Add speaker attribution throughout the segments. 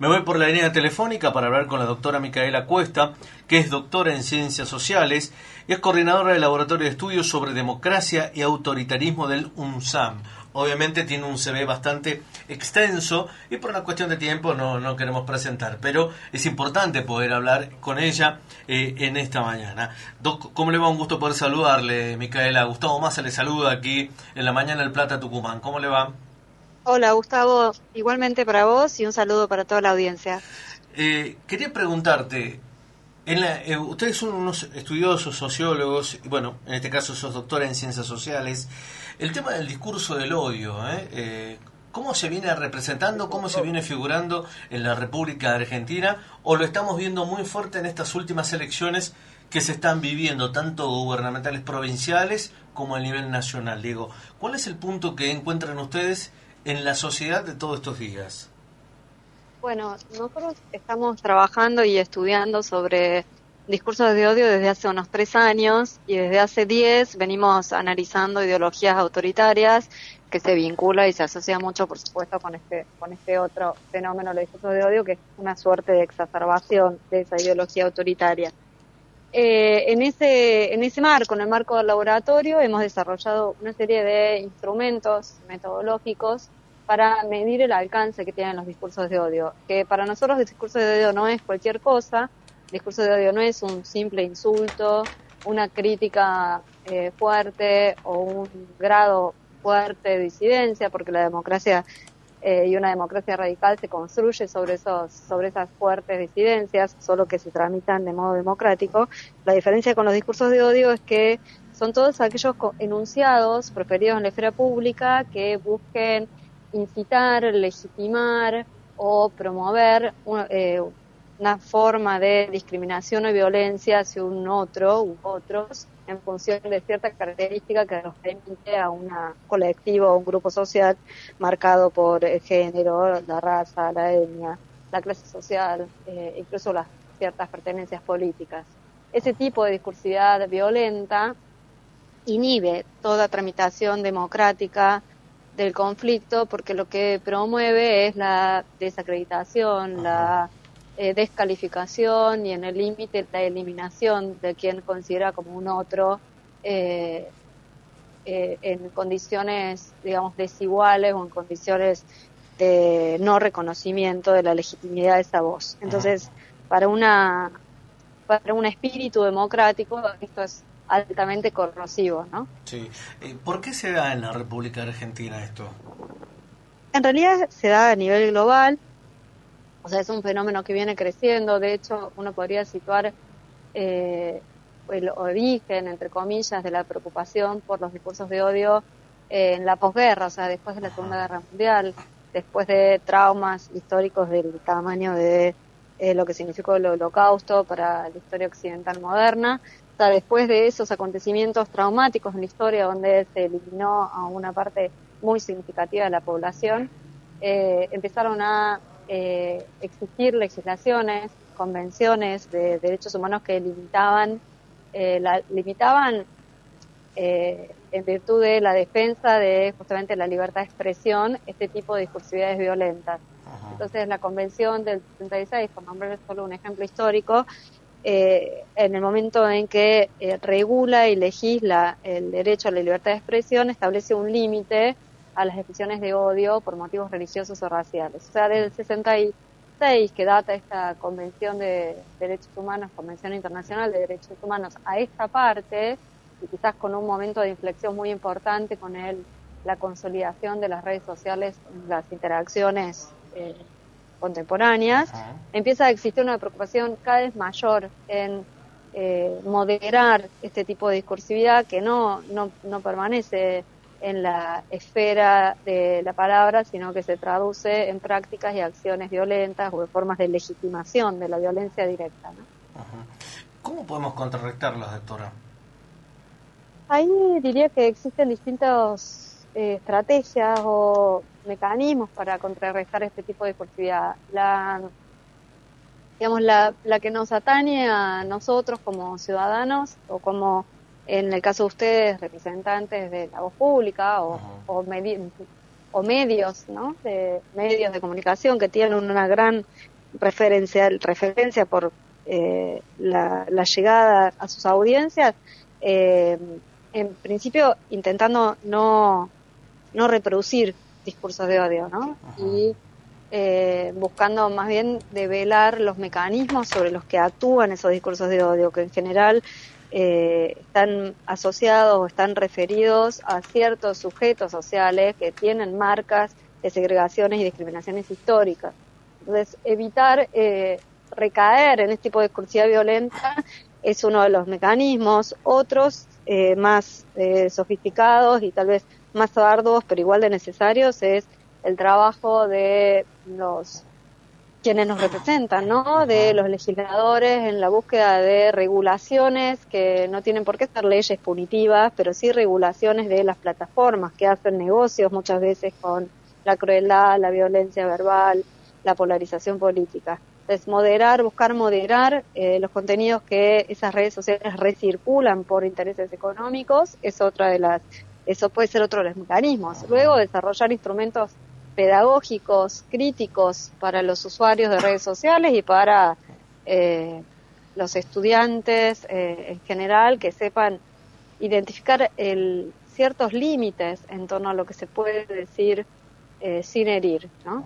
Speaker 1: Me voy por la línea telefónica para hablar con la doctora Micaela Cuesta, que es doctora en Ciencias Sociales y es coordinadora del Laboratorio de Estudios sobre Democracia y Autoritarismo del UNSAM. Obviamente tiene un CV bastante extenso y por una cuestión de tiempo no queremos presentar, pero es importante poder hablar con ella en esta mañana. Doc, ¿cómo le va? Un gusto poder saludarle, Micaela. Gustavo Massa le saluda aquí en la mañana del Plata, Tucumán. ¿Cómo le va?
Speaker 2: Hola Gustavo, igualmente para vos y un saludo para toda la audiencia.
Speaker 1: Quería preguntarte, ustedes son unos estudiosos, sociólogos, y bueno, en este caso sos doctora en Ciencias Sociales. El tema del discurso del odio, ¿cómo se viene representando, cómo se viene figurando en la República de Argentina? ¿O lo estamos viendo muy fuerte en estas últimas elecciones que se están viviendo, tanto gubernamentales provinciales como a nivel nacional? Digo, ¿cuál es el punto que encuentran ustedes en la sociedad de todos estos días?
Speaker 2: Bueno, nosotros estamos trabajando y estudiando sobre discursos de odio desde hace unos 3 años y desde hace 10 venimos analizando ideologías autoritarias que se vincula y se asocia mucho, por supuesto, con este otro fenómeno, el discurso de odio, que es una suerte de exacerbación de esa ideología autoritaria. En ese marco, en el marco del laboratorio, hemos desarrollado una serie de instrumentos metodológicos para medir el alcance que tienen los discursos de odio. Que para nosotros el discurso de odio no es cualquier cosa, el discurso de odio no es un simple insulto, una crítica fuerte o un grado fuerte de disidencia, porque la democracia y una democracia radical se construye sobre esas fuertes disidencias, solo que se tramitan de modo democrático. La diferencia con los discursos de odio es que son todos aquellos enunciados proferidos en la esfera pública que busquen incitar, legitimar o promover una forma de discriminación o violencia hacia un otro u otros en función de cierta característica que los remite a un colectivo o un grupo social marcado por el género, la raza, la etnia, la clase social, incluso las ciertas pertenencias políticas. Ese tipo de discursividad violenta inhibe toda tramitación democrática del conflicto, porque lo que promueve es la desacreditación, la descalificación y en el límite la eliminación de quien considera como un otro en condiciones, digamos, desiguales o en condiciones de no reconocimiento de la legitimidad de esa voz. Entonces, para un espíritu democrático esto es altamente corrosivo, ¿no?
Speaker 1: Sí. ¿Por qué se da en la República Argentina esto?
Speaker 2: En realidad se da a nivel global, o sea, es un fenómeno que viene creciendo. De hecho, uno podría situar el origen, entre comillas, de la preocupación por los discursos de odio en la posguerra, o sea, después de la Segunda Guerra Mundial, después de traumas históricos del tamaño de lo que significó el Holocausto para la historia occidental moderna. O sea, después de esos acontecimientos traumáticos en la historia donde se eliminó a una parte muy significativa de la población, empezaron a existir legislaciones, convenciones de derechos humanos que limitaban en virtud de la defensa de justamente la libertad de expresión este tipo de discursividades violentas. Entonces la convención del 76, por nombrar solo un ejemplo histórico, en el momento en que regula y legisla el derecho a la libertad de expresión, establece un límite a las expresiones de odio por motivos religiosos o raciales. O sea, del 66, que data esta Convención de Derechos Humanos, Convención Internacional de Derechos Humanos, a esta parte, y quizás con un momento de inflexión muy importante con la consolidación de las redes sociales, las interacciones contemporáneas, empieza a existir una preocupación cada vez mayor en moderar este tipo de discursividad que no permanece en la esfera de la palabra, sino que se traduce en prácticas y acciones violentas o en formas de legitimación de la violencia directa, ¿no?
Speaker 1: ¿Cómo podemos contrarrestarlas, doctora?
Speaker 2: Ahí diría que existen distintas estrategias o mecanismos para contrarrestar este tipo de discursividad. La que nos atañe a nosotros como ciudadanos o como, en el caso de ustedes, representantes de la voz pública o medios, ¿no? De medios de comunicación que tienen una gran referencia por la llegada a sus audiencias, en principio intentando no reproducir discursos de odio, ¿no? Y buscando más bien develar los mecanismos sobre los que actúan esos discursos de odio, que en general están asociados o están referidos a ciertos sujetos sociales que tienen marcas de segregaciones y discriminaciones históricas. Entonces, evitar recaer en este tipo de discursividad violenta es uno de los mecanismos. Otros, más sofisticados y tal vez más arduos, pero igual de necesarios, es el trabajo de quienes nos representan, ¿no? De los legisladores en la búsqueda de regulaciones que no tienen por qué ser leyes punitivas, pero sí regulaciones de las plataformas que hacen negocios muchas veces con la crueldad, la violencia verbal, la polarización política. Entonces, buscar moderar los contenidos que esas redes sociales recirculan por intereses económicos eso puede ser otro de los mecanismos. Luego, desarrollar instrumentos pedagógicos, críticos para los usuarios de redes sociales y para los estudiantes en general, que sepan identificar ciertos límites en torno a lo que se puede decir sin herir, ¿no?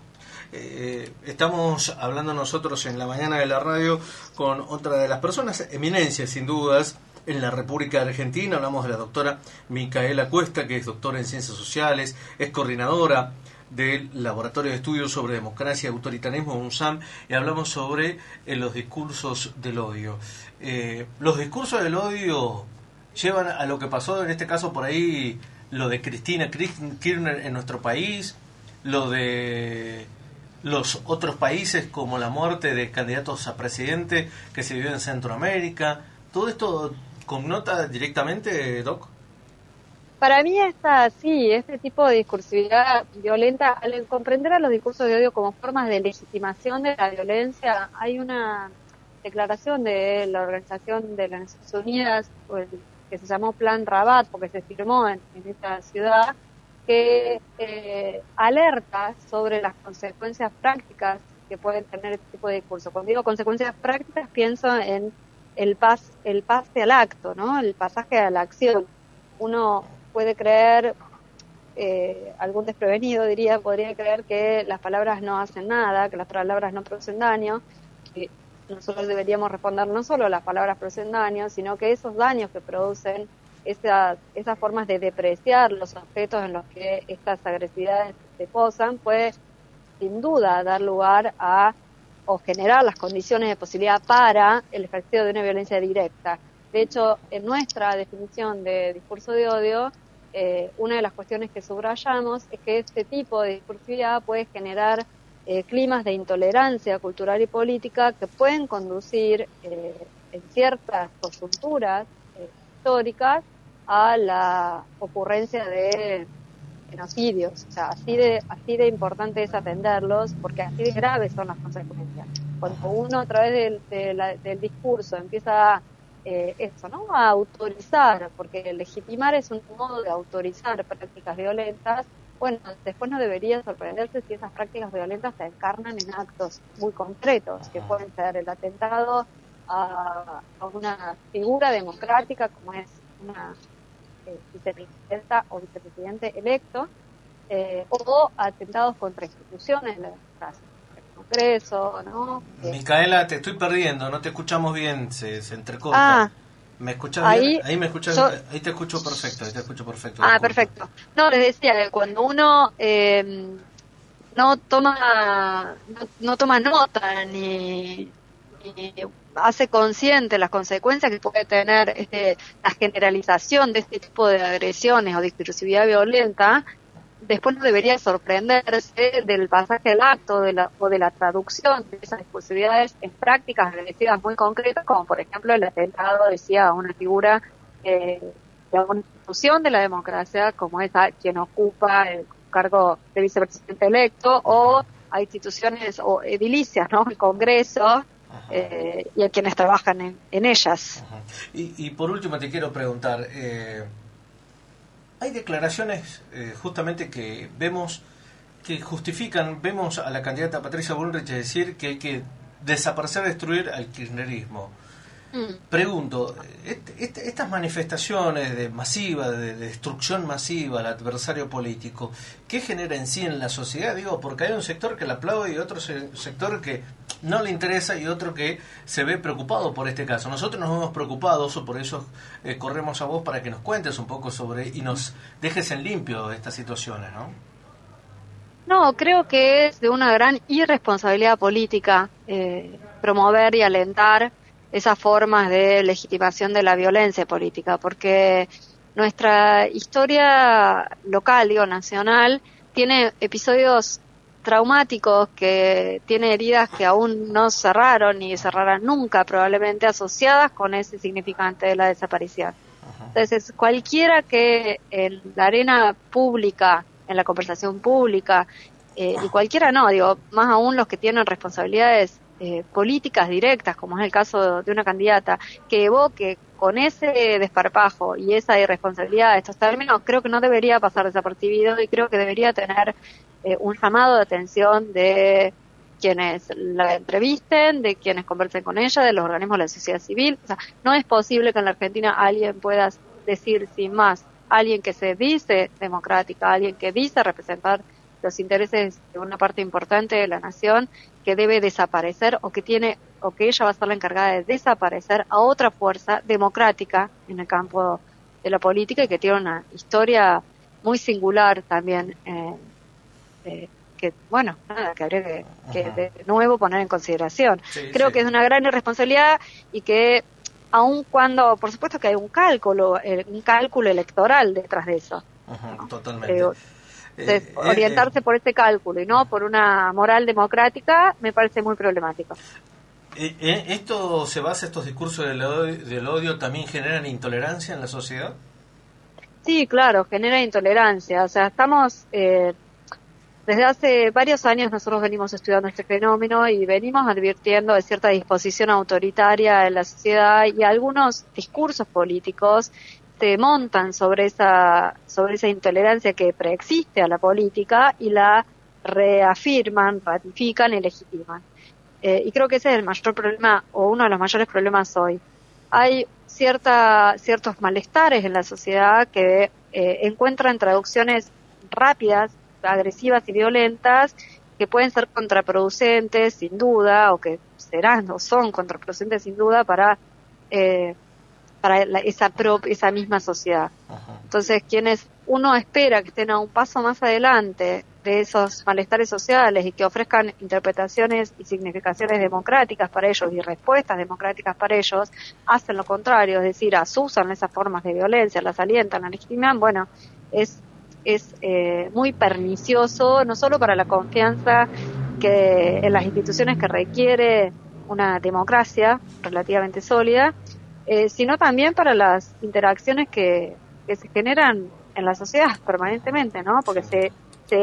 Speaker 1: Estamos hablando nosotros en la mañana de la radio con otra de las personas, eminencias sin dudas, en la República Argentina. Hablamos de la doctora Micaela Cuesta, que es doctora en Ciencias Sociales, es coordinadora del Laboratorio de Estudios sobre Democracia y Autoritarismo, UNSAM, y hablamos sobre los discursos del odio. Los discursos del odio llevan a lo que pasó, en este caso por ahí, lo de Cristina Kirchner en nuestro país, lo de los otros países, como la muerte de candidatos a presidente que se vivió en Centroamérica. ¿Todo esto connota directamente, Doc?
Speaker 2: Para mí este tipo de discursividad violenta, al comprender a los discursos de odio como formas de legitimación de la violencia, hay una declaración de la Organización de las Naciones Unidas, que se llamó Plan Rabat, porque se firmó en esta ciudad, que alerta sobre las consecuencias prácticas que pueden tener este tipo de discurso. Cuando digo consecuencias prácticas, pienso en el pase al acto, ¿no? El pasaje a la acción. Uno puede creer, algún desprevenido podría creer que las palabras no hacen nada, que las palabras no producen daño, que nosotros deberíamos responder no solo las palabras producen daño, sino que esos daños que producen esas formas de depreciar los objetos en los que estas agresividades se posan, puede sin duda dar lugar o generar las condiciones de posibilidad para el ejercicio de una violencia directa. De hecho, en nuestra definición de discurso de odio, una de las cuestiones que subrayamos es que este tipo de discursividad puede generar climas de intolerancia cultural y política que pueden conducir en ciertas coyunturas históricas a la ocurrencia de genocidios. O sea, así de importante es atenderlos, porque así de graves son las consecuencias. Cuando uno a través del discurso empieza a autorizar, porque legitimar es un modo de autorizar prácticas violentas, bueno, después no debería sorprenderse si esas prácticas violentas se encarnan en actos muy concretos, que pueden ser el atentado a una figura democrática como es una vicepresidenta o vicepresidente electo, o atentados contra instituciones de la democracia, el Congreso, ¿no?
Speaker 1: Micaela, te estoy perdiendo, no te escuchamos bien, se entrecorta. ¿Me escuchas bien? Ahí me escuchas, ahí te escucho perfecto,
Speaker 2: perfecto. No, les decía que cuando uno no toma nota ni hace consciente las consecuencias que puede tener la generalización de este tipo de agresiones o discursividad violenta, después no debería sorprenderse del pasaje al acto o de la traducción de esas discursividades en prácticas agresivas muy concretas, como por ejemplo el atentado, decía, a una figura de una institución de la democracia, como es a quien ocupa el cargo de vicepresidente electo, o a instituciones o edilicias, ¿no? El Congreso, y a quienes trabajan en ellas.
Speaker 1: Y por último te quiero preguntar, hay declaraciones justamente que vemos que justifican, vemos a la candidata Patricia Bullrich decir que hay que desaparecer, destruir al kirchnerismo. Pregunto, estas manifestaciones masivas, de destrucción masiva al adversario político, ¿qué genera en sí en la sociedad? Digo, porque hay un sector que la aplaude y otro sector que no le interesa y otro que se ve preocupado por este caso. Nosotros nos vemos preocupados, por eso corremos a vos para que nos cuentes un poco sobre y nos dejes en limpio estas situaciones, ¿no?
Speaker 2: No, creo que es de una gran irresponsabilidad política promover y alentar esas formas de legitimación de la violencia política, porque nuestra historia local, nacional, tiene episodios traumáticos, que tiene heridas que aún no cerraron ni cerrarán nunca, probablemente asociadas con ese significante de la desaparición. Entonces, cualquiera que en la arena pública, en la conversación pública, y cualquiera no, más aún los que tienen responsabilidades políticas directas, como es el caso de una candidata, que evoque con ese desparpajo y esa irresponsabilidad estos términos, creo que no debería pasar desapercibido y creo que debería tener un llamado de atención de quienes la entrevisten, de quienes conversen con ella, de los organismos de la sociedad civil. O sea, no es posible que en la Argentina alguien pueda decir sin más, alguien que se dice democrática, alguien que dice representar los intereses de una parte importante de la nación, que debe desaparecer o que ella va a ser la encargada de desaparecer a otra fuerza democrática en el campo de la política y que tiene una historia muy singular también, que habría que de nuevo poner en consideración. Creo que es una gran irresponsabilidad y que aun cuando, por supuesto que hay un cálculo electoral detrás de eso.
Speaker 1: ¿No? Totalmente.
Speaker 2: Orientarse por ese cálculo y no por una moral democrática me parece muy problemático.
Speaker 1: ¿Estos discursos del odio también generan intolerancia en la sociedad?
Speaker 2: Sí, claro, genera intolerancia. O sea, estamos, desde hace varios años nosotros venimos estudiando este fenómeno y venimos advirtiendo de cierta disposición autoritaria en la sociedad y algunos discursos políticos se montan sobre esa intolerancia que preexiste a la política y la reafirman, ratifican y legitiman. Y creo que ese es el mayor problema, o uno de los mayores problemas hoy. Hay ciertos malestares en la sociedad que encuentran traducciones rápidas, agresivas y violentas, que pueden ser contraproducentes sin duda, o que serán o son contraproducentes sin duda para esa misma sociedad. Entonces, quienes uno espera que estén a un paso más adelante de esos malestares sociales y que ofrezcan interpretaciones y significaciones democráticas para ellos y respuestas democráticas para ellos, hacen lo contrario, es decir, asusan esas formas de violencia, las alientan, las legitiman. Bueno, es muy pernicioso, no solo para la confianza que en las instituciones que requiere una democracia relativamente sólida, sino también para las interacciones que se generan en la sociedad permanentemente, ¿no? Porque se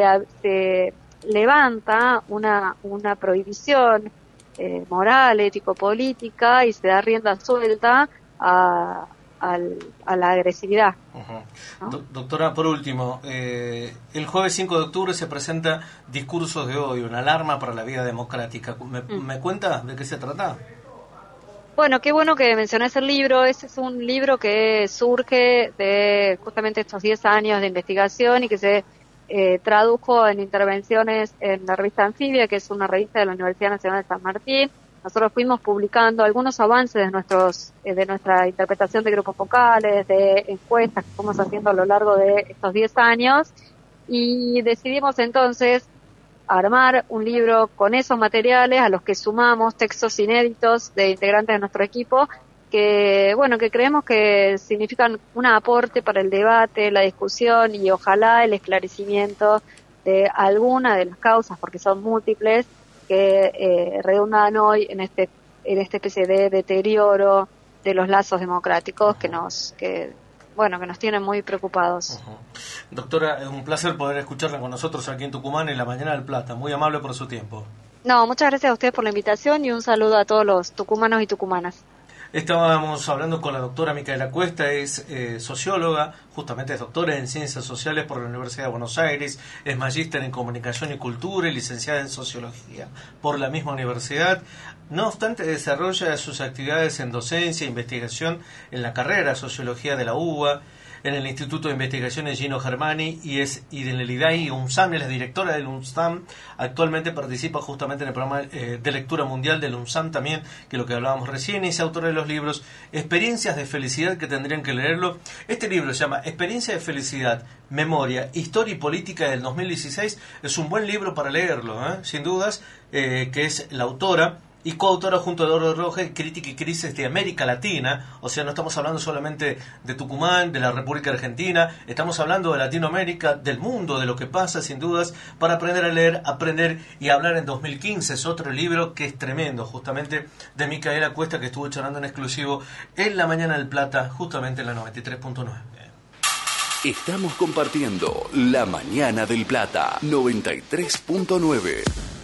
Speaker 2: levanta una prohibición moral, ético-política y se da rienda suelta a la agresividad. ¿No?
Speaker 1: Doctora, por último, el jueves 5 de octubre se presenta Discursos de Odio, una alarma para la vida democrática. ¿Me cuenta de qué se trata?
Speaker 2: Bueno, qué bueno que mencionás el libro. Ese es un libro que surge de justamente estos 10 años de investigación y que se tradujo en intervenciones en la revista Anfibia, que es una revista de la Universidad Nacional de San Martín. Nosotros fuimos publicando algunos avances de nuestra interpretación de grupos focales, de encuestas que fuimos haciendo a lo largo de estos 10 años, y decidimos entonces armar un libro con esos materiales a los que sumamos textos inéditos de integrantes de nuestro equipo que creemos que significan un aporte para el debate, la discusión y ojalá el esclarecimiento de alguna de las causas, porque son múltiples, que redundan hoy en esta especie de deterioro de los lazos democráticos que nos tienen muy preocupados.
Speaker 1: Doctora, es un placer poder escucharla con nosotros aquí en Tucumán en la Mañana del Plata. Muy amable por su tiempo.
Speaker 2: No, muchas gracias a ustedes por la invitación y un saludo a todos los tucumanos y tucumanas.
Speaker 1: Estábamos hablando con la doctora Micaela Cuesta, es socióloga, justamente es doctora en Ciencias Sociales por la Universidad de Buenos Aires, es magíster en Comunicación y Cultura y licenciada en Sociología por la misma universidad. No obstante, desarrolla sus actividades en docencia e investigación en la carrera Sociología de la UBA, en el Instituto de Investigaciones Gino Germani y en el IDAI UNSAM, es la directora del UNSAM. Actualmente participa justamente en el programa de lectura mundial del UNSAM también, que es lo que hablábamos recién, y es autora de los libros Experiencias de Felicidad, que tendrían que leerlo. Este libro se llama Experiencia de Felicidad, Memoria, Historia y Política del 2016. Es un buen libro para leerlo, sin dudas, que es la autora y coautora junto a Eduardo Rojas, Crítica y Crisis de América Latina. O sea, no estamos hablando solamente de Tucumán, de la República Argentina, estamos hablando de Latinoamérica, del mundo, de lo que pasa, sin dudas, para aprender a leer, aprender y hablar en 2015. Es otro libro que es tremendo, justamente de Micaela Cuesta, que estuvo charlando en exclusivo en La Mañana del Plata, justamente en la 93.9.
Speaker 3: Estamos compartiendo La Mañana del Plata, 93.9.